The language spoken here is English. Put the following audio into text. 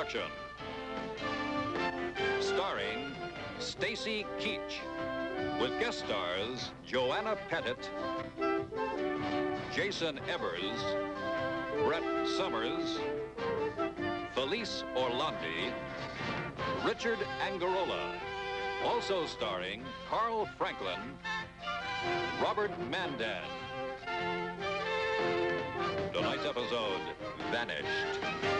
production. Starring Stacy Keach, with guest stars Joanna Pettit, Jason Evers, Brett Summers, Felice Orlandi, Richard Angarola. Also starring Carl Franklin, Robert Mandan. Tonight's episode, Vanished.